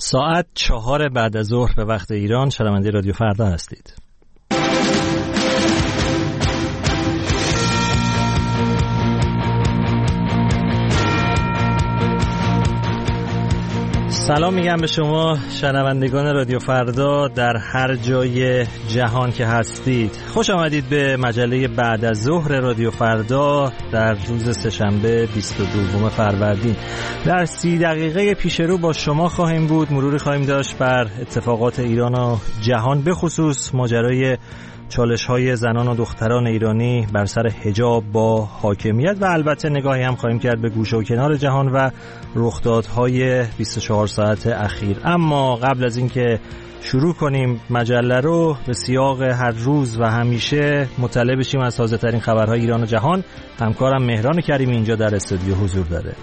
ساعت 4 بعد از ظهر به وقت ایران. شنونده رادیو فردا هستید. سلام میگم به شما شنوندگان رادیو فردا در هر جای جهان که هستید. خوش آمدید به مجله بعد از ظهر رادیو فردا در روز سه‌شنبه 22 فروردین. در 30 دقیقه پیش رو با شما خواهیم بود. مروری خواهیم داشت بر اتفاقات ایران و جهان، به خصوص ماجرای چالش‌های زنان و دختران ایرانی بر سر حجاب با حاکمیت و البته نگاهی هم خواهیم کرد به گوشه و کنار جهان و رخدادهای 24 ساعت اخیر. اما قبل از اینکه شروع کنیم مجله رو، به سیاق هر روز و همیشه مطلع بشیم از تازه‌ترین خبرهای ایران و جهان. همکارم مهران کریمی اینجا در استودیو حضور داره.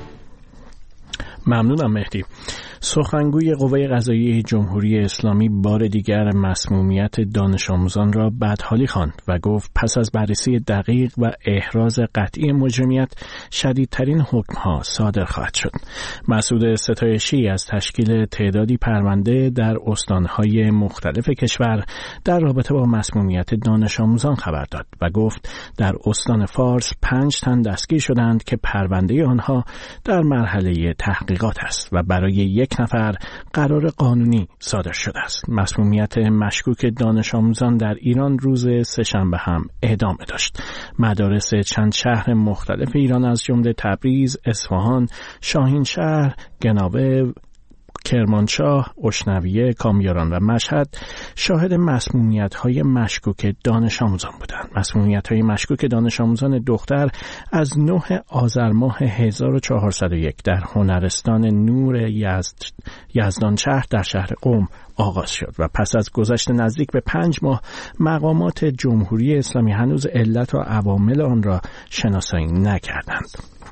ممنونم مهدی. سخنگوی قوه قضاییه جمهوری اسلامی بار دیگر مسمومیت دانش آموزان را بدحالی خواند و گفت پس از بررسی دقیق و احراز قطعی مجرمیت شدیدترین حکم‌ها صادر خواهد شد. مسعود ستایشی از تشکیل تعدادی پرونده در استان‌های مختلف کشور در رابطه با مسمومیت دانش آموزان خبر داد و گفت در استان فارس 5 تن دستگیر شدند که پرونده آنها در مرحله تحقیقات است و برای 1 نفر قرار قانونی صادر شده است. مسمومیت مشکوک دانش آموزان در ایران روز سه‌شنبه هم ادامه داشت. مدارس چند شهر مختلف ایران از جمله تبریز، اصفهان، شاهینشهر، گناوه، کرمانشاه، اشنویه، کامیاران و مشهد شاهد مسمومیت‌های مشکوک دانش آموزان بودند. مسمومیت‌های مشکوک دانش آموزان دختر از 9 آذر ماه 1401 در هنرستان نور یزدانشهر در شهر قم آغاز شد و پس از گذشت نزدیک به 5 ماه مقامات جمهوری اسلامی هنوز علت و عوامل آن را شناسایی نکردند.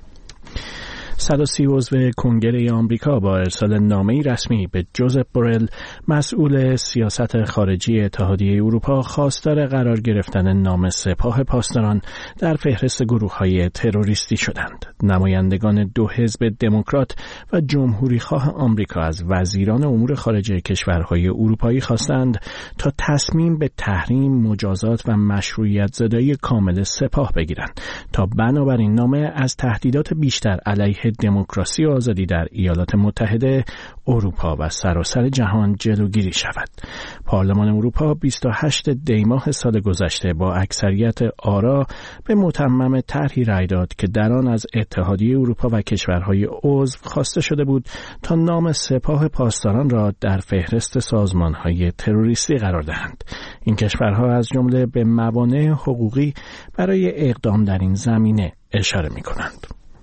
130 عضو کنگره آمریکا با ارسال نامه‌ای رسمی به جوزف بورل مسئول سیاست خارجی اتحادیه اروپا خواستار قرار گرفتن نام سپاه پاسداران در فهرست گروه‌های تروریستی شدند. نمایندگان 2 حزب دموکرات و جمهوری‌خواه آمریکا از وزیران امور خارجه کشورهای اروپایی خواستند تا تصمیم به تحریم، مجازات و مشروعیت زدایی کامل سپاه بگیرند تا بنابراین نامه از تهدیدات بیشتر علیه دموکراسی و آزادی در ایالات متحده، اروپا و سراسر جهان جلوگیری شود. پارلمان اروپا 28 دی ماه سال گذشته با اکثریت آرا به متمم طرحی رأی داد که در آن از اتحادیه اروپا و کشورهای عضو خواسته شده بود تا نام سپاه پاسداران را در فهرست سازمانهای تروریستی قرار دهند. این کشورها از جمله به موانع حقوقی برای اقدام در این زمینه اشاره می‌کنند.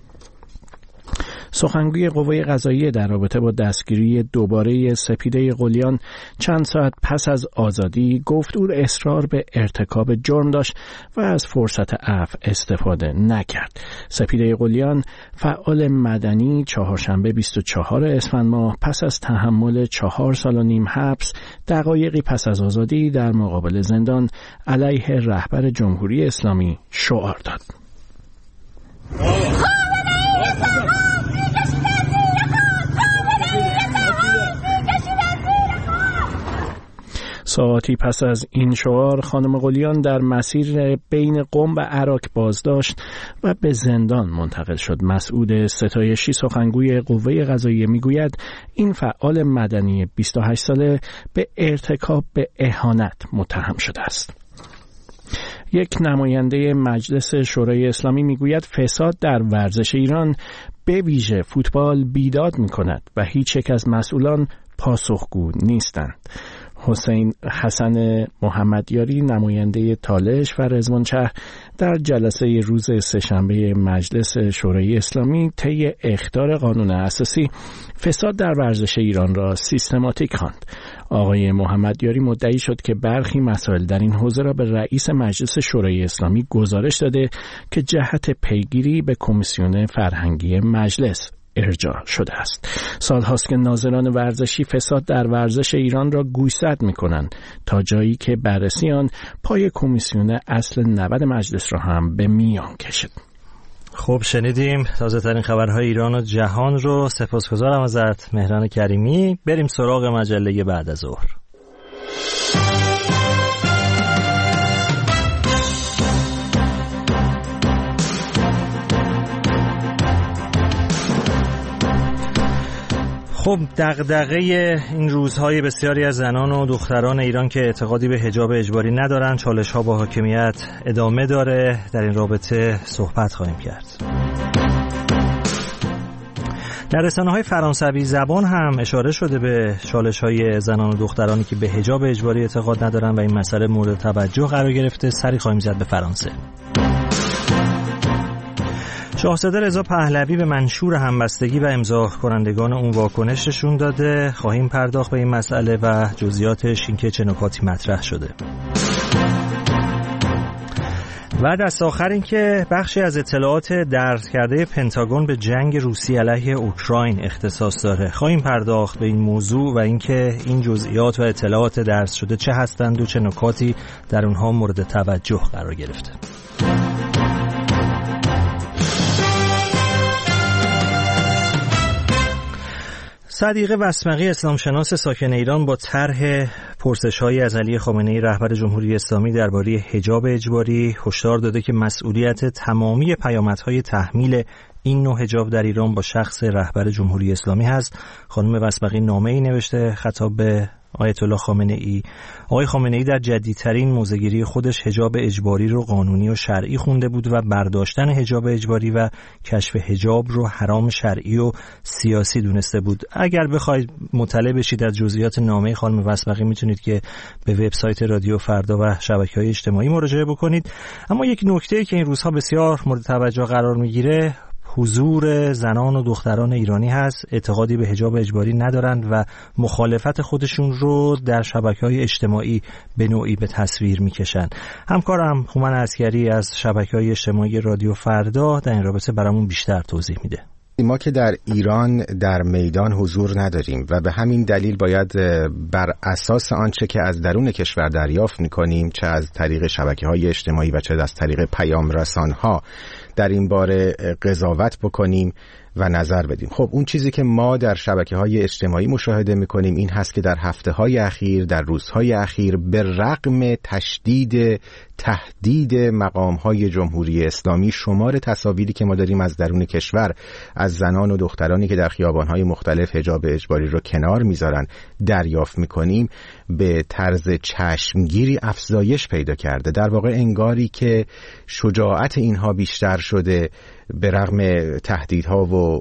سخنگوی قوه قضاییه در رابطه با دستگیری دوباره سپیده قلیان چند ساعت پس از آزادی گفت او اصرار به ارتکاب جرم داشت و از فرصت عفو استفاده نکرد. سپیده قلیان فعال مدنی چهارشنبه 24 اسفند ماه پس از تحمل 4 سال و نیم حبس دقایقی پس از آزادی در مقابل زندان علیه رهبر جمهوری اسلامی شعار داد. ساعتی پس از این شعار خانم قلیان در مسیر بین قم و عراق بازداشت و به زندان منتقل شد. مسعود ستایشی سخنگوی قوه قضاییه میگوید این فعال مدنی 28 ساله به ارتکاب به اهانت متهم شده است. یک نماینده مجلس شورای اسلامی میگوید فساد در ورزش ایران به ویژه فوتبال بیداد میکند و هیچ یک از مسئولان پاسخگو نیستند. حسن محمدیاری نماینده تالش و رضوانشهر در جلسه روز سه‌شنبه مجلس شورای اسلامی طی اخطار قانون اساسی فساد در ورزش ایران را سیستماتیک خواند. آقای محمدیاری مدعی شد که برخی مسائل در این حوزه را به رئیس مجلس شورای اسلامی گزارش داده که جهت پیگیری به کمیسیون فرهنگی مجلس ارجاع شده است. سالهاست که ناظران ورزشی فساد در ورزش ایران را گوشزد می‌کنند تا جایی که بررسی آن پای کمیسیون اصل 90 مجلس را هم به میان کشید. خب شنیدیم تازه ترین خبرهای ایران و جهان رو. سپاسگزارم ازت مهران کریمی. بریم سراغ مجله بعد از ظهر. خب دغدغه این روزهای بسیاری از زنان و دختران ایران که اعتقادی به حجاب اجباری ندارن، چالش‌ها با حاکمیت ادامه داره. در این رابطه صحبت خواهیم کرد. در رسانه‌های فرانسوی زبان هم اشاره شده به چالش‌های زنان و دخترانی که به حجاب اجباری اعتقاد ندارن و این مسئله مورد توجه قرار گرفته. سری خواهیم زد به فرانسه. شاهزاده رضا پهلوی به منشور همبستگی و امضا کنندگان اون واکنش نشون داده. خواهیم پرداخت به این مسئله و جزئیاتش، اینکه چه نکاتی مطرح شده. و دست آخر اینکه بخشی از اطلاعات درز کرده پنتاگون به جنگ روسیه علیه اوکراین اختصاص داره. خواهیم پرداخت به این موضوع و اینکه این جزئیات و اطلاعات درز شده چه هستند و چه نکاتی در اونها مورد توجه قرار گرفته. صدیقه وسمقی اسلامشناس ساکن ایران با طرح پرسش‌هایی از علی خامنه‌ای رهبر جمهوری اسلامی درباره حجاب اجباری هشدار داده که مسئولیت تمامی پیامدهای تحمیل این نوع حجاب در ایران با شخص رهبر جمهوری اسلامی هست. خانم وسمقی نامه‌ای نوشته خطاب به آیت الله خامنه‌ای. آقای خامنه‌ای در جدیدترین موضع‌گیری خودش حجاب اجباری رو قانونی و شرعی خونده بود و برداشتن حجاب اجباری و کشف حجاب رو حرام شرعی و سیاسی دونسته بود. اگر بخواید مطلع بشید از جزئیات نامه خانم وسمقی میتونید که به وبسایت رادیو فردا و شبکه‌های اجتماعی مراجعه بکنید. اما یک نکته که این روزها بسیار مورد توجه قرار میگیره حضور زنان و دختران ایرانی هست. اعتقادی به حجاب اجباری ندارند و مخالفت خودشون رو در شبکه‌های اجتماعی به نوعی به تصویر میکشن. همکارم هومن عسکری از شبکه‌های اجتماعی رادیو فردا در این رابطه برامون بیشتر توضیح میده. ما که در ایران در میدان حضور نداریم و به همین دلیل باید بر اساس آنچه که از درون کشور دریافت میکنیم، چه از طریق شبکه‌های اجتماعی و چه از طریق پیام رسان‌ها، در این باره قضاوت بکنیم و نظر بدیم. خب اون چیزی که ما در شبکه‌های اجتماعی مشاهده می‌کنیم این هست که در هفته‌های اخیر، در روزهای اخیر، به رغم تهدید مقام‌های جمهوری اسلامی، شمار تصاویری که ما داریم از درون کشور از زنان و دخترانی که در خیابان‌های مختلف حجاب اجباری رو کنار می‌ذارن دریافت می‌کنیم، به طرز چشمگیری افزایش پیدا کرده. در واقع انگاری که شجاعت اینها بیشتر شده به رغم تهدیدها و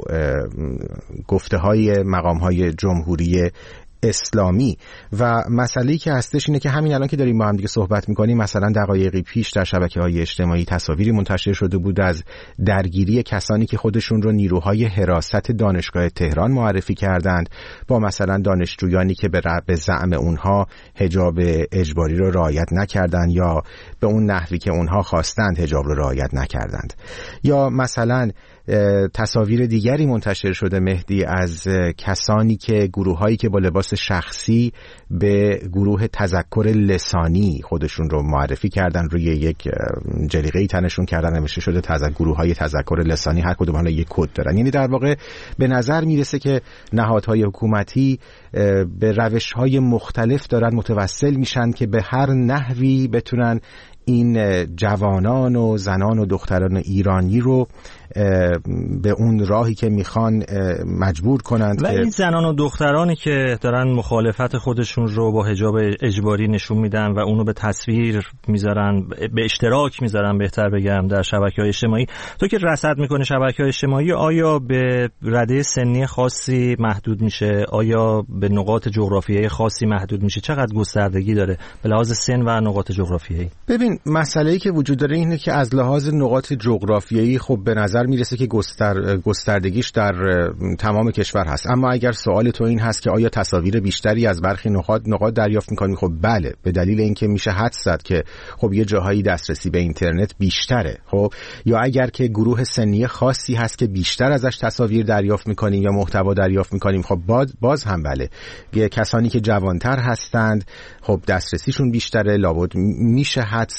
گفته‌های مقام‌های جمهوری اسلامی. و مسئله‌ای که هستش اینه که همین الان که داریم با هم دیگه صحبت می‌کنیم، مثلا دقایقی پیش در شبکه‌های اجتماعی تصاویری منتشر شده بود از درگیری کسانی که خودشون رو نیروهای حراست دانشگاه تهران معرفی کردند با مثلا دانشجویانی که به زعم اونها حجاب اجباری رو رعایت نکردند یا به اون نحوی که اونها خواستند حجاب رو رعایت نکردند. یا مثلا تصاویر دیگری منتشر شده مهدی از کسانی که گروهایی که با لباس شخصی به گروه تذکر لسانی خودشون رو معرفی کردن، روی یک جلیقه‌ای تنشون کردن، نوشته شده گروه‌های تذکر لسانی، هر کدوم حالا یک کد دارن. یعنی در واقع به نظر میرسه که نهادهای حکومتی به روش‌های مختلف دارن متوسل میشن که به هر نحوی بتونن این جوانان و زنان و دختران ایرانی رو به اون راهی که میخوان مجبور کنند. و این زنان و دخترانی که دارن مخالفت خودشون رو با حجاب اجباری نشون میدن و اونو به تصویر میذارن، به اشتراک میذارن بهتر بگم، در شبکه‌های اجتماعی، تو که رصد میکنه شبکه‌های اجتماعی، آیا به رده سنی خاصی محدود میشه؟ آیا به نقاط جغرافیایی خاصی محدود میشه؟ چقدر گستردگی داره به لحاظ سن و نقاط جغرافیایی؟ ببین، مسئله‌ای که وجود داره اینه که از لحاظ نقاط جغرافیایی خب به نظر میرسه که گستردگیش در تمام کشور هست. اما اگر سوال تو این هست که آیا تصاویر بیشتری از برخی نقاط دریافت می‌کنی، خب بله، به دلیل اینکه میشه حدس زد که خب یه جاهایی دسترسی به اینترنت بیشتره. خب یا اگر که گروه سنی خاصی هست که بیشتر ازش تصاویر دریافت می‌کنیم یا محتوا دریافت می‌کنیم، خب باز هم بله، کسانی که جوانتر هستند خب دسترسیشون بیشتره، لابد میشه حدس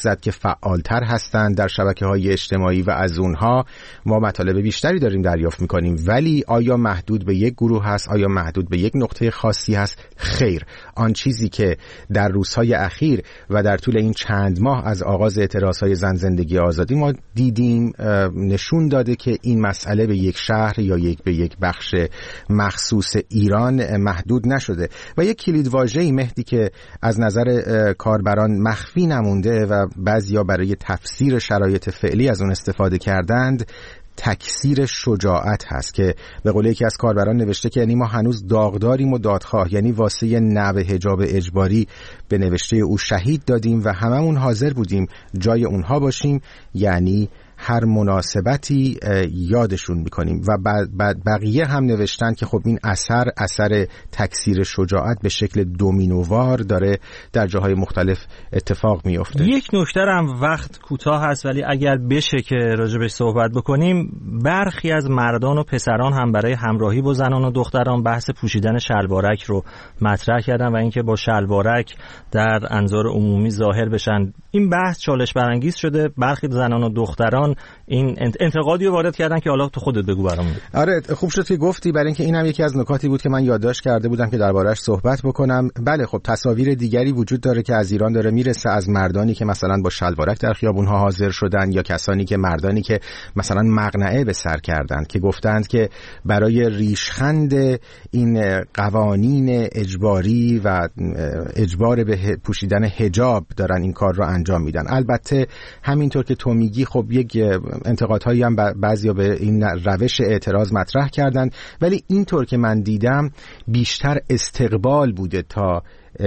زد که فعالتر هستند در شبکه‌های اجتماعی و از اونها ما مطالب بیشتری داریم دریافت می‌کنیم. ولی آیا محدود به یک گروه هست؟ آیا محدود به یک نقطه خاصی هست؟ خیر. آن چیزی که در روزهای اخیر و در طول این چند ماه از آغاز اعتراضهای زن زندگی آزادی ما دیدیم نشون داده که این مسئله به یک شهر یا به یک بخش مخصوص ایران محدود نشده و یک کلیدواژه‌ای مهدی که از نظر کاربران مخفی نمونده و بعضیا برای تفسیر شرایط فعلی از اون استفاده کردند، تکثیر شجاعت هست که به قول یکی از کاربران نوشته که یعنی ما هنوز داغداریم و دادخواه، یعنی واسه نوع حجاب اجباری به نوشته او شهید دادیم و هممون حاضر بودیم جای اونها باشیم، یعنی هر مناسبتی یادشون میکنیم. و بقیه هم نوشتن که خب این اثر تکثیر شجاعت به شکل دومینووار داره در جاهای مختلف اتفاق میفته. یک نکته هم وقت کوتاه هست ولی اگر بشه که راجبش صحبت بکنیم، برخی از مردان و پسران هم برای همراهی با زنان و دختران بحث پوشیدن شلوارک رو مطرح کردن و اینکه با شلوارک در انظار عمومی ظاهر بشن. این بحث چالش برانگیز شده. برخی زنان و دختران این انتقادی رو وارد کردن که حالا تو خودت بگو برامون. آره خوب شد که گفتی، برای اینکه اینم یکی از نکاتی بود که من یادداشت کرده بودم که درباره‌اش صحبت بکنم. بله خب تصاویر دیگری وجود داره که از ایران داره میرسه، از مردانی که مثلا با شلوارک در خیابون‌ها حاضر شدن یا مردانی که مثلا مقنعه به سر کردند که گفتند که برای ریشخند این قوانین اجباری و اجبار به پوشیدن حجاب دارن این کار رو انجام میدن. البته همینطور که تو میگی خب یک انتقادهایی هم بعضیا به این روش اعتراض مطرح کردن، ولی اینطور که من دیدم بیشتر استقبال بوده تا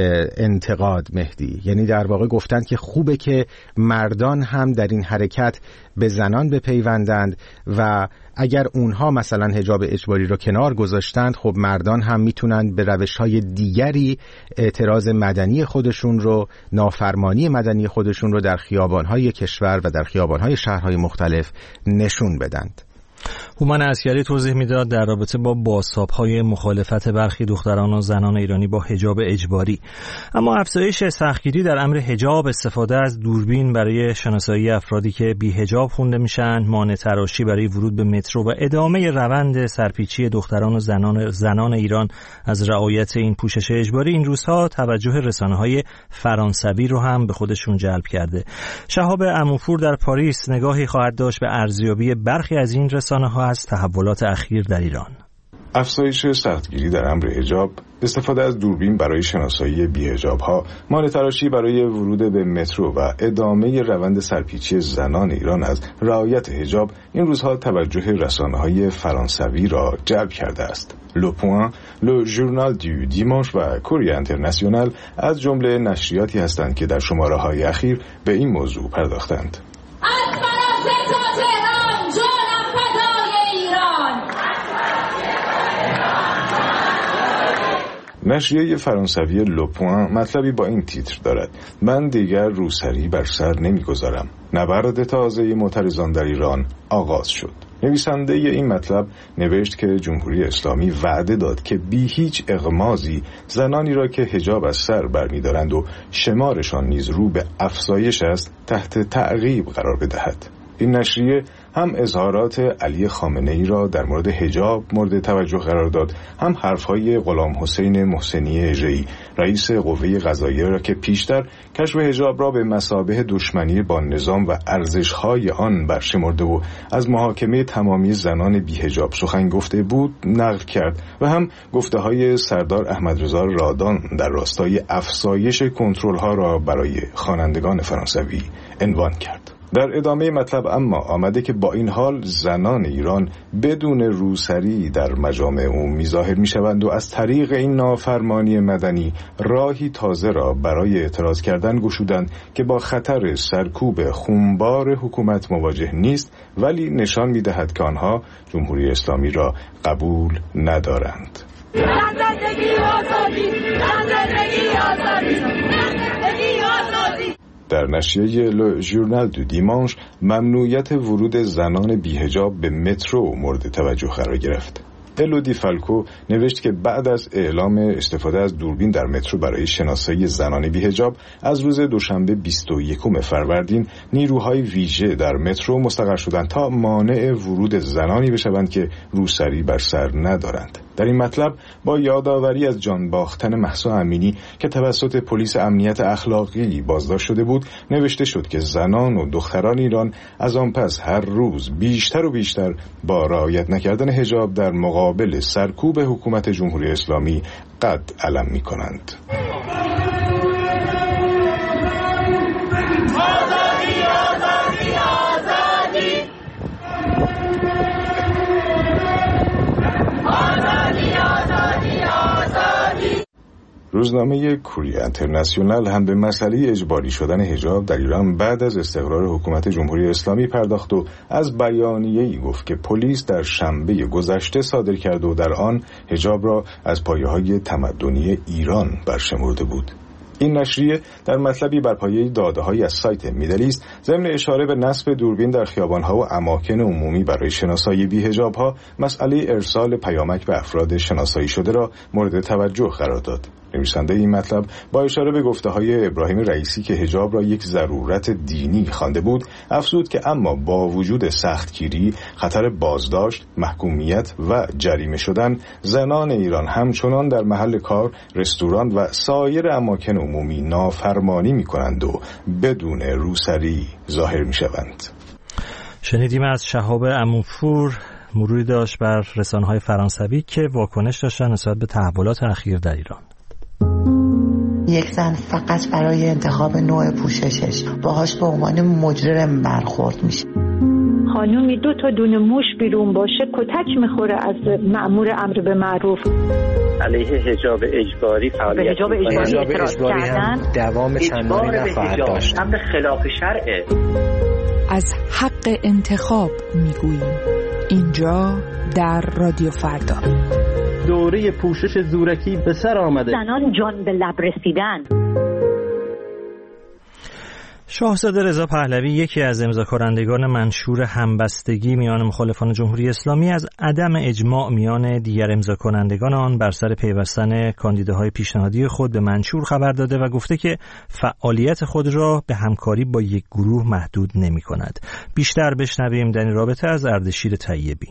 انتقاد مهدی. یعنی در واقع گفتند که خوبه که مردان هم در این حرکت به زنان بپیوندند و اگر اونها مثلا حجاب اجباری رو کنار گذاشتند خب مردان هم میتونن به روش‌های دیگری اعتراض مدنی خودشون رو، نافرمانی مدنی خودشون رو در خیابان‌های کشور و در خیابان‌های شهرهای مختلف نشون بدند. هومن عسکری توضیح میداد در رابطه با بازتاب‌های مخالفت برخی دختران و زنان ایرانی با حجاب اجباری. اما افزایش سختگیری در امر حجاب، استفاده از دوربین برای شناسایی افرادی که بی حجاب خونده میشن، مانع تراشی برای ورود به مترو و ادامه روند سرپیچی دختران و زنان ایران از رعایت این پوشش اجباری این روزها توجه رسانه‌های فرانسوی رو هم به خودشون جلب کرده. شهاب عموپور در پاریس نگاهی خواهد داشت به ارزیابی برخی از این رسانه‌ها از تحولات اخیر در ایران. افزایش سختگیری در امر حجاب، استفاده از دوربین برای شناسایی بی‌حجاب‌ها، مانع تراشی برای ورود به مترو و ادامه روند سرپیچی زنان ایران از رعایت حجاب این روزها توجه رسانه‌های فرانسوی را جلب کرده است. Le Point، Le Journal du Dimanche و کوریه اینترنشنال از جمله نشریاتی هستند که در شماره‌های اخیر به این موضوع پرداختند. نشریه فرانسوی لوپوان مطلبی با این تیتر دارد: من دیگر روسری بر سر نمیگذارم. نبرد تازه معترضان در ایران آغاز شد. نویسنده این مطلب نوشت که جمهوری اسلامی وعده داد که بی هیچ اغمازی زنانی را که حجاب از سر برمی‌دارند و شمارشان نیز رو به افزایش است تحت تعقیب قرار بدهد. این نشریه هم اظهارات علی خامنه‌ای را در مورد حجاب مورد توجه قرار داد، هم حرفهای غلام حسین محسنی اژه‌ای رئیس قوه قضاییه را که پیشتر کشف حجاب را به مثابه دشمنی با نظام و ارزش‌های آن برشمرده و از محاکمه تمامی زنان بی‌حجاب سخن گفته بود نقل کرد و هم گفته‌های سردار احمدرضا رادان در راستای افزایش کنترل‌ها را برای خوانندگان فرانسوی عنوان کرد. در ادامه مطلب اما آمده که با این حال زنان ایران بدون روسری در مجامع عمومی ظاهر می شوند و از طریق این نافرمانی مدنی راهی تازه را برای اعتراض کردن گشودند که با خطر سرکوب خونبار حکومت مواجه نیست، ولی نشان می دهد که آنها جمهوری اسلامی را قبول ندارند. در نشریه Le Journal du Dimanche ممنوعیت ورود زنان بی‌حجاب به مترو مورد توجه قرار گرفت. الودی فالکو نوشت که بعد از اعلام استفاده از دوربین در مترو برای شناسایی زنان بی‌حجاب از روز دوشنبه 21 فروردین نیروهای ویژه در مترو مستقر شدند تا مانع ورود زنانی بشوند که روسری بر سر ندارند. در این مطلب با یادآوری از جان باختن مهسا امینی که توسط پلیس امنیت اخلاقی بازداشت شده بود نوشته شد که زنان و دختران ایران از آن پس هر روز بیشتر و بیشتر با رعایت نکردن حجاب در مقابل سرکوب حکومت جمهوری اسلامی قد علم می کنند. روزنامه کوریه اینترنشنال هم به مسئله اجباری شدن حجاب در ایران بعد از استقرار حکومت جمهوری اسلامی پرداخت و از بیانیه‌ای گفت که پلیس در شنبه گذشته صادر کرد و در آن حجاب را از پایه‌های تمدنی ایران برشمرده بود. این نشریه در مطلبی بر پایه داده‌هایی از سایت میدلیست ضمن اشاره به نصب دوربین در خیابان‌ها و اماکن عمومی برای شناسایی بی‌حجاب‌ها مسئله ارسال پیامک به افراد شناسایی شده را مورد توجه قرار داد. نویسنده این مطلب با اشاره به گفته‌های ابراهیم رئیسی که حجاب را یک ضرورت دینی خوانده بود افزود که اما با وجود سختگیری، خطر بازداشت، محکومیت و جریمه شدن، زنان ایران همچنان در محل کار، رستوران و سایر اماکن عمومی نافرمانی می‌کنند و بدون روسری ظاهر می‌شوند. شنیدیم از شهاب عموپور مروری داشت بر رسانه‌های فرانسوی که واکنش داشتن نسبت به تحولات اخیر در ایران. یک زن فقط برای انتخاب نوع پوششش باهاش به عنوان مجرم برخورد میشه. خانومی 2 تا دونه موش بیرون باشه کتک میخوره از مأمور امر به معروف. علیه حجاب اجباری فعالیت حجاب اجباری هم دوام چند ماهی نخواهد داشت. امر خلاف شرعه. از حق انتخاب میگوییم اینجا در رادیو فردا. دوره پوشش زورکی به سر آمده. زنان جان به لب رسیدن. شاهزاده رضا پهلوی یکی از امضاکنندگان منشور همبستگی میان مخالفان جمهوری اسلامی از عدم اجماع میان دیگر امضاکنندگان آن بر سر پیوستن کاندیداهای پیشنهادی خود به منشور خبر داده و گفته که فعالیت خود را به همکاری با یک گروه محدود نمی‌کند. بیشتر بشنویم در این رابطه از اردشیر طیبی.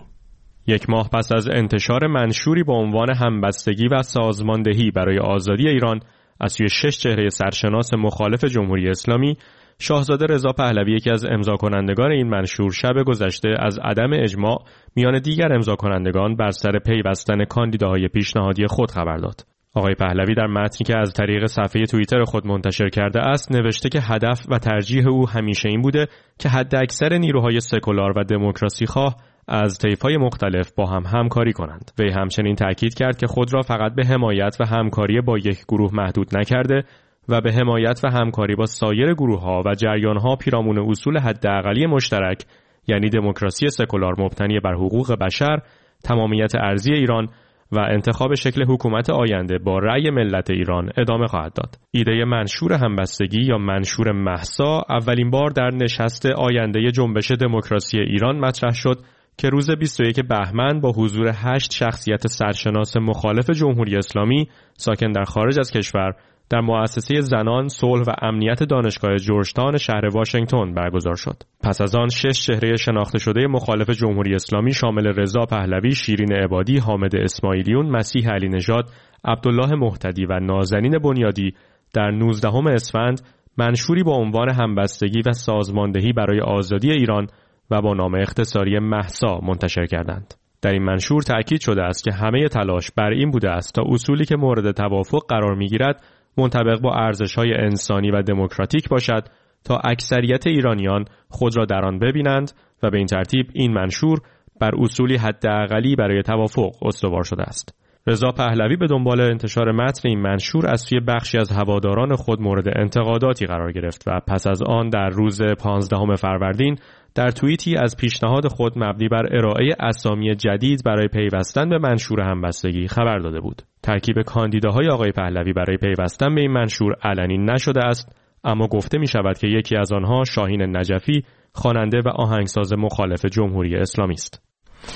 1 ماه پس از انتشار منشوری با عنوان همبستگی و سازماندهی برای آزادی ایران از سوی 6 چهره سرشناس مخالف جمهوری اسلامی، شاهزاده رضا پهلوی یکی از امضاکنندگان این منشور شب گذشته از عدم اجماع میان دیگر امضاکنندگان بر سر پیوستن کاندیداهای پیشنهادی خود خبر داد. آقای پهلوی در متنی که از طریق صفحه توییتر خود منتشر کرده است نوشته که هدف و ترجیح او همیشه این بوده که حداکثر نیروهای سکولار و دموکراسی خواه از طیف‌های مختلف با هم همکاری کنند. وی همچنین تأکید کرد که خود را فقط به حمایت و همکاری با یک گروه محدود نکرده و به حمایت و همکاری با سایر گروه‌ها و جریان‌ها پیرامون اصول حداقلی مشترک یعنی دموکراسی سکولار مبتنی بر حقوق بشر، تمامیت ارضی ایران و انتخاب شکل حکومت آینده با رأی ملت ایران ادامه خواهد داد. ایده منشور همبستگی یا منشور مهسا اولین بار در نشست آینده جنبش دموکراسی ایران مطرح شد که روز 21 بهمن با حضور 8 شخصیت سرشناس مخالف جمهوری اسلامی ساکن در خارج از کشور در مؤسسه زنان، صلح و امنیت دانشگاه جورجتاون شهر واشنگتن برگزار شد. پس از آن 6 چهره شناخته شده مخالف جمهوری اسلامی شامل رضا پهلوی، شیرین عبادی، حامد اسماعیلیون، مسیح علی نژاد، عبدالله مهتدی و نازنین بنیادی در 19 اسفند منشوری با عنوان همبستگی و سازماندهی برای آزادی ایران و با نام اختصاری مهسا منتشر کردند. در این منشور تأکید شده است که همه تلاش بر این بوده است تا اصولی که مورد توافق قرار می‌گیرد منطبق با ارزش‌های انسانی و دموکراتیک باشد تا اکثریت ایرانیان خود را در آن ببینند و به این ترتیب این منشور بر اصولی حداقلی برای توافق استوار شده است. رضا پهلوی به دنبال انتشار متن این منشور از سوی بخشی از هواداران خود مورد انتقاداتی قرار گرفت و پس از آن در روز 15 فروردین در توییتی از پیشنهاد خود مبنی بر ارائه اسامی جدید برای پیوستن به منشور همبستگی خبر داده بود. ترکیب کاندیداهای آقای پهلوی برای پیوستن به این منشور علنی نشده است، اما گفته می شود که یکی از آنها شاهین نجفی، خواننده و آهنگساز مخالف جمهوری اسلامی است.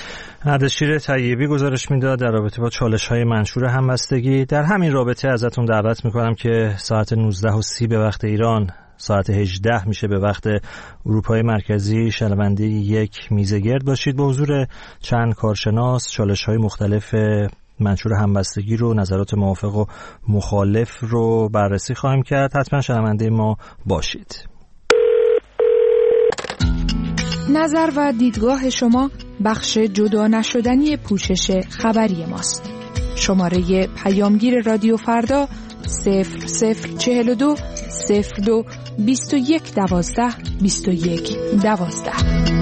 اردشیر طیبی گزارش میداد در رابطه با چالش‌های منشور همبستگی. در همین رابطه ازتون دعوت میکنم که ساعت 19:30 به وقت ایران، ساعت 18 میشه به وقت اروپای مرکزی، شنونده یک میزه گرد باشید. به حضور چند کارشناس چالش‌های مختلف منشور همبستگی رو، نظرات موافق و مخالف رو بررسی خواهیم کرد. حتما شنونده ما باشید. نظر و دیدگاه شما بخش جدا نشدنی پوشش خبری ماست. شماره پیامگیر رادیو فردا 0042 02 21 12 21 12.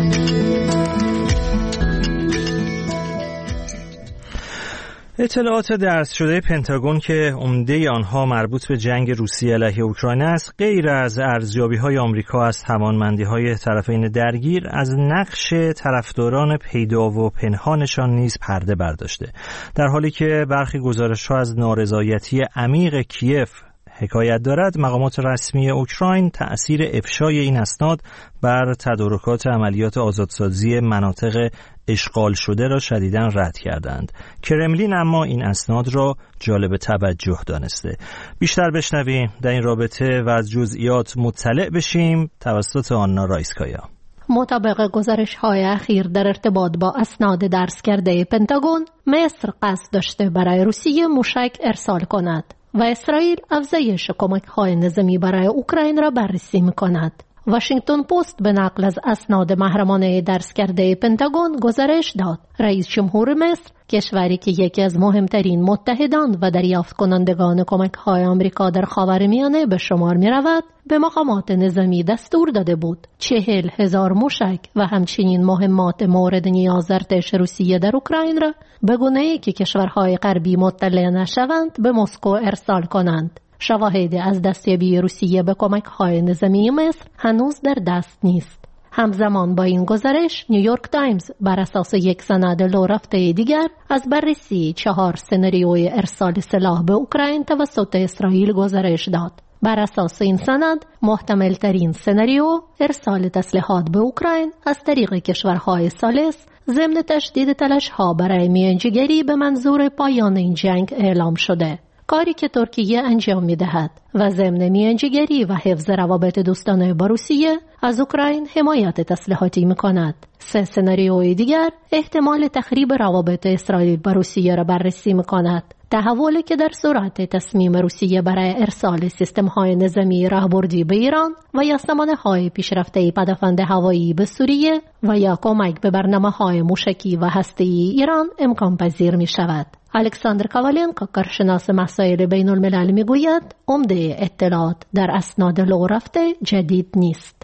اطلاعات درز شده پنتاگون که عمده آنها مربوط به جنگ روسیه علیه اوکراین است، غیر از ارزیابی‌های آمریکا از توانمندی‌های طرفین درگیر، از نقش طرفداران پیدا و پنهانشان نیز پرده برداشته. در حالی که برخی گزارش‌ها از نارضایتی عمیق کیف حکایت دارد، مقامات رسمی اوکراین تأثیر افشای این اسناد بر تدارکات عملیات آزادسازی مناطق اشغال شده را شدیداً رد کردند. کرملین اما این اسناد را جالب توجه دانسته. بیشتر بشنویم در این رابطه و از جزئیات مطلع بشیم توسط آنا رایسکایا. مطابق گزارش‌های اخیر در ارتباط با اسناد درز کرده پنتاگون، مصر قصد داشته برای روسیه موشک ارسال کند و اسرائیل افزایش کمک‌های نظامی برای اوکراین را بررسی می‌کند. واشنگتن پست به نقل از اسناد محرمانه درز کرده پنتاگون گزارش داد رئیس جمهور مصر، کشوری که یکی از مهمترین متحدان و دریافت کنندگان کمک‌های آمریکا در خاورمیانه به شمار می‌رود، به مقامات نظامی دستور داده بود 40,000 موشک و همچنین مهمات مورد نیاز ارتش روسیه در اوکراین را به گونه‌ای که کشورهای غربی مطلع نشوند به مسکو ارسال کنند. شواهدی از دستیابی روسیه به کمک‌های نظامی مصر هنوز در دست نیست. همزمان با این گزارش، نیویورک تایمز بر اساس یک سند لو رفته دیگر از بررسی 4 سناریوی ارسال سلاح به اوکراین توسط اسرائیل گزارش داد. بر اساس این سند، محتمل ترین سناریو ارسال تسلیحات به اوکراین از طریق کشورهای ثالث ضمن تشدید تلاش‌ها برای میانجیگری به منظور پایان این جنگ اعلام شده، کاری که ترکیه انجام می‌دهد و ضمن میانجیگری و حفظ روابط دوستانه با روسیه از اوکراین حمایت تسلیحاتی می‌کند. 3 سناریوی دیگر احتمال تخریب روابط اسرائیل با روسیه را بررسی می‌کند. تحولی که در صورت تصمیم روسیه برای ارسال سیستم‌های نظامی راهبردی به ایران و یا سامانه‌های پیشرفته پدافند هوایی به سوریه و یا کمک به برنامه‌های موشکی و هسته‌ای ایران امکان پذیر می‌شود. الکساندر کاوالنکو، کارشناس مسائل بین الملل، میگوید عمده اطلاعات در اسناد لو رفته جدید نیست.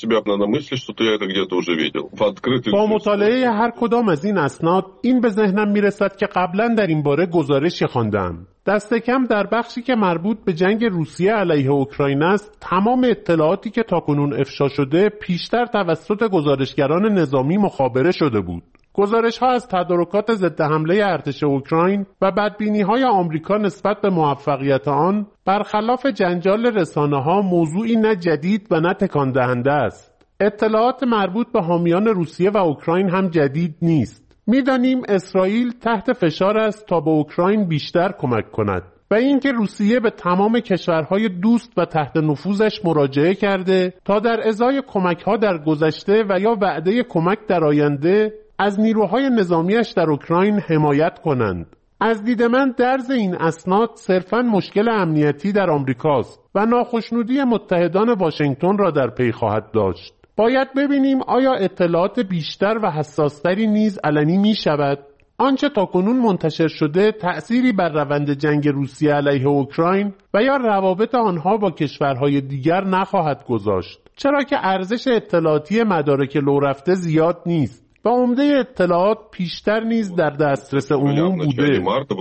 با مطالعه هر کدام از این اسناد این به ذهنم میرسد که قبلا در این باره گزارشی خواندم. دست کم در بخشی که مربوط به جنگ روسیه علیه اوکراین است، تمام اطلاعاتی که تاکنون افشا شده پیشتر توسط گزارشگران نظامی مخابره شده بود. گزارش‌ها از تدارکات ضد حمله ارتش اوکراین و بدبینی‌های آمریکا نسبت به موفقیت آن برخلاف جنجال رسانه‌ها موضوعی نه جدید و نه تکان دهنده است. اطلاعات مربوط به حامیان روسیه و اوکراین هم جدید نیست. می‌دانیم اسرائیل تحت فشار است تا به اوکراین بیشتر کمک کند و اینکه روسیه به تمام کشورهای دوست و تحت نفوذش مراجعه کرده تا در ازای کمک‌ها در گذشته و یا وعده کمک در آینده از نیروهای نظامیش در اوکراین حمایت کنند. از دید من درز این اسناد صرفاً مشکل امنیتی در آمریکاست و ناخشنودی متحدان واشنگتن را در پی خواهد داشت. باید ببینیم آیا اطلاعات بیشتر و حساستری نیز علنی می شود. آنچه تاکنون منتشر شده تأثیری بر روند جنگ روسیه علیه اوکراین و یا روابط آنها با کشورهای دیگر نخواهد گذاشت، چرا که ارزش اطلاعاتی مدارک لو رفته زیاد نیست و عمده اطلاعات پیشتر نیز در دسترس عموم بوده.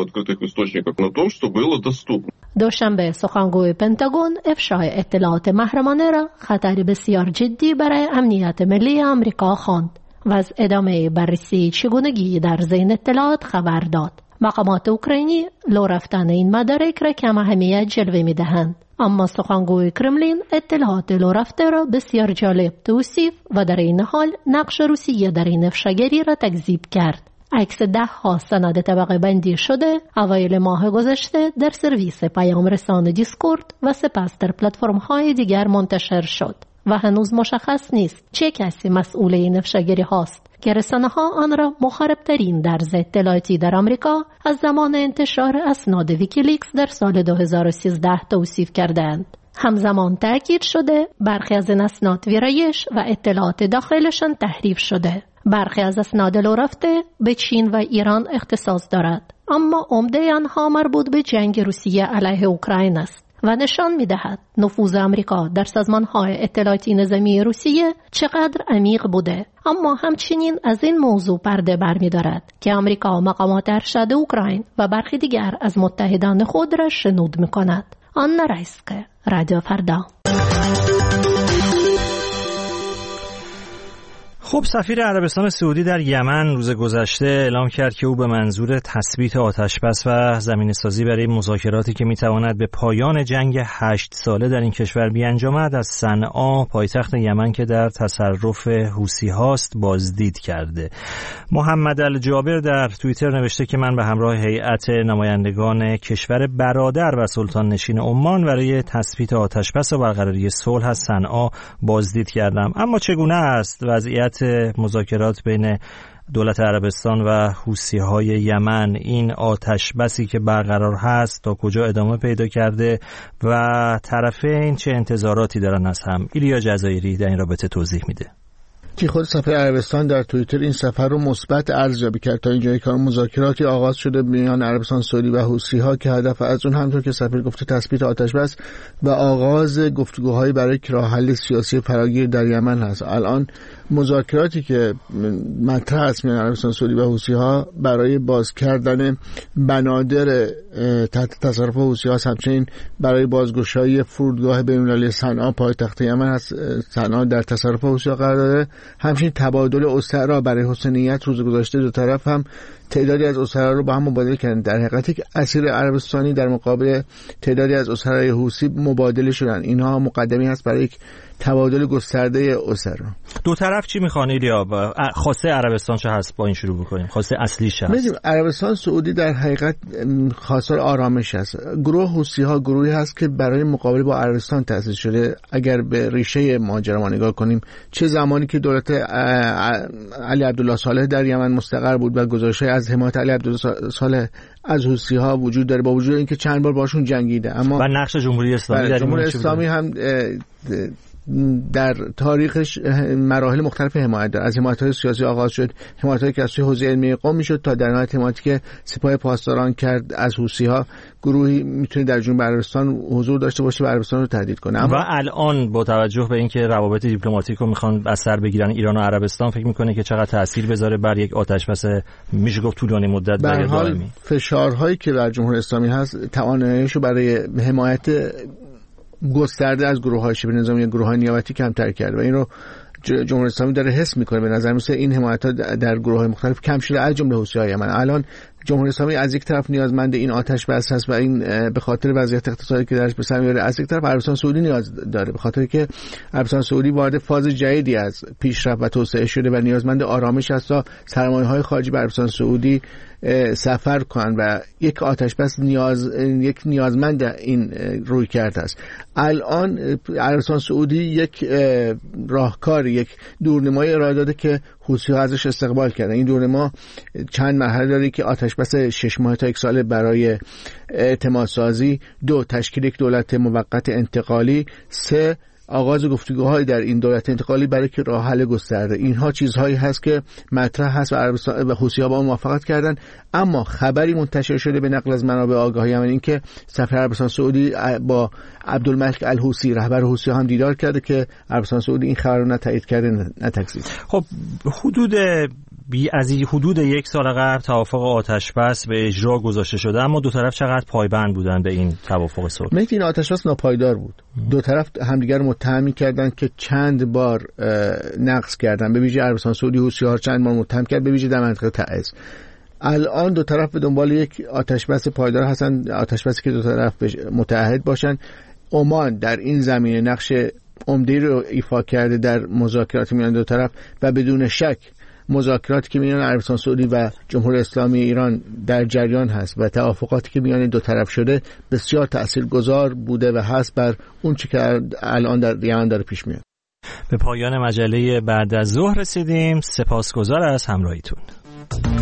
دوشنبه سخنگوی پنتاگون افشای اطلاعات محرمانه را خطری بسیار جدی برای امنیت ملی آمریکا خواند و از ادامه بررسی چگونگی در ذین اطلاعات خبر داد. مقامات اوکراینی لو رفتن این مدارک را کم اهمیت جلوه می دهند، اما سخنگوی کرملین اطلاعات لو رفته را بسیار جالب توصیف و در این حال نقش روسیه در این افشاگری را تکذیب کرد. عکس 10 سند طبقه بندی شده اوایل ماه گذشته در سرویس پیام رسان دیسکورد و سپس در پلتفرم های دیگر منتشر شد و هنوز مشخص نیست چه کسی مسئول این افشاگری هاست که رسانه ها آن را مخربترین درز اطلاعاتی در آمریکا از زمان انتشار اسناد ویکیلیکس در سال 2013 توصیف کردند. همزمان تأکید شده برخی از این اسناد ویرایش و اطلاعات داخلشان تحریف شده. برخی از اسناد لو رفته به چین و ایران اختصاص دارد، اما عمده آنها مربوط به جنگ روسیه علیه اوکراین است و نشان می‌دهد نفوذ آمریکا در سازمان‌های اطلاعاتی نظامی روسیه چقدر عمیق بوده. اما همچنین از این موضوع پرده برمی‌دارد که آمریکا مقامات ارشد اوکراین و برخی دیگر از متحدان خود را شنود می‌کند. آنا رایسکه، رادیو فردا. خب سفیر عربستان سعودی در یمن روز گذشته اعلام کرد که او به منظور تثبیت آتشبس و زمینه‌سازی برای مذاکراتی که میتواند به پایان جنگ 8 ساله در این کشور بیانجامد از صنعا پایتخت یمن که در تصرف حوثی هاست بازدید کرده. محمد الجابر در توییتر نوشته که من به همراه هیئت نمایندگان کشور برادر و سلطان نشین عمان برای تثبیت آتشبس و برقراری صلح از صنعا بازدید کردم. اما چگونه است وضعیت مذاکرات بین دولت عربستان و حوثی‌های یمن؟ این آتش بسی که برقرار هست تا کجا ادامه پیدا کرده و طرفین چه انتظاراتی دارن از هم؟ ایلیا جزایری در این رابطه توضیح میده. که خود سفیر عربستان در توییتر این سفر رو مثبت ارزیابی کرد. تا اینجای کار مذاکراتی آغاز شده میان عربستان سعودی و حوثی‌ها که هدف از اون همونطور که سفیر گفته تثبیت آتشبس و آغاز گفتگوهایی برای راه حل سیاسی فراگیر در یمن هست. الان مذاکراتی که مطرح است میان عربستان سعودی و حوثی‌ها برای باز کردن بنادر تحت تصرف حوثی‌ها، همچنین برای بازگشایی فرودگاه بین‌المللی صنعا پایتخت یمن هست. صنعا در تصرف حوثی‌ها قرار داره. همچنین تبادل اسرا برای حسنیت روز گذشته دو طرف هم تعدادی از اسرا رو با هم مبادله کردن. در حقیقت که اسیر عربستانی در مقابل تعدادی از اسرای حوثی مبادله شدن. اینها مقدمی هست برای یک تبادل گسترده اسرا. دو طرف چی میخوان ایلیا؟ خواسته عربستان چه هست؟ با این شروع بکنیم. خواسته اصلیش چه هست؟ عربستان سعودی در حقیقت خواستار آرامش است. گروه حوثی‌ها گروهی هست که برای مقابله با عربستان تأسیس شده. اگر به ریشه ماجرا ما نگاه کنیم، چه زمانی که دولت علی عبدالله صالح در یمن مستقر بود و گزارش‌های از حمایت علی عبدالله صالح از حوثی‌ها وجود داره، با وجود اینکه چند بار باشون جنگیده، اما و نقش جمهوری اسلامی در جمهوری اسلامی هم در تاریخش مراحل مختلف حمایت داره. از حمایت‌های سیاسی آغاز شد، حمایت‌هایی که از سوی حوزه علمی قم میشد، تا در نهایت حمایتی که سپاه پاسداران کرد از حوثی‌ها. گروهی میتونه در جنوب عربستان حضور داشته باشه و عربستان رو تهدید کنه. و الان با توجه به اینکه روابط دیپلماتیک رو میخوان از سر بگیرن ایران و عربستان، فکر میکنه که چقدر تاثیر بذاره بر یک آتشبس میشه گفت طولانی مدت و دائمی؟ فشارهایی که بر جمهوری اسلامی هست تواناییشو برای حمایت گسترده از گروه‌های شبه نظامی، گروه‌های نیابتی کمتر کرده و این رو جمهوری اسلامی داره حس میکنه. به نظر میسه این حمایت‌ها در گروه‌های مختلف کم شده، از جمله حوثی‌های یمن. الان جمهوری اسلامی از یک طرف نیازمند این آتش بس هست و این به خاطر وضعیت اقتصادی که درش به سر میاره، از یک طرف عربستان سعودی نیاز داره به خاطر که عربستان سعودی وارد فاز جدیدی از پیشرفت و توسعه شده و نیازمند آرامش است تا سرمایه‌های خارجی به عربستان سعودی سفر کنن و یک آتش بس یک نیازمند این روی کرده است. الان عربستان سعودی یک راهکار، یک دورنمای ارائه داده که حوثی‌ها ازش استقبال کردن. این دورنما چند مرحله داره که آتش بس 6 ماه تا 1 ساله برای اعتماد سازی، 2 تشکیل یک دولت موقت انتقالی، 3 آغاز گفتگوهای در این دولت انتقالی برای که راه حل گسترده. اینها چیزهایی هست که مطرح هست و عربستان و حوثی‌ها با موافقت کردن. اما خبری منتشر شده به نقل از منابع آگاهی یمن این که سفیر عربستان سعودی با عبدالملک الحوثی رهبر حوثی‌ها هم دیدار کرده که عربستان سعودی این خبر رو نه تایید کرده نه تکذیب. خب حدود 1 سال قبل توافق آتشبس به اجرا گذاشته شده، اما دو طرف چقدر پایبند بودن به این توافق صلح؟ این آتشبس ناپایدار بود. دو طرف همدیگر رو متهم کردن که چند بار نقض کردن، به ویژه عربستان سعودی حوثی‌ها چند بار متهم کرد، به ویژه در منطقه تعز. الان دو طرف به دنبال یک آتشبس پایدار هستن، آتشبسی که دو طرف متعهد باشن. عمان در این زمینه نقش عمده رو ایفا کرده در مذاکرات میان دو طرف و بدون شک مذاکراتی که میان عربستان سعودی و جمهوری اسلامی ایران در جریان هست و توافقاتی که میان دو طرف شده بسیار تاثیرگذار بوده و هست بر اون چی که الان در یمن داره پیش میاد. به پایان مجله بعد از ظهر رسیدیم. سپاسگزار از همراهیتون.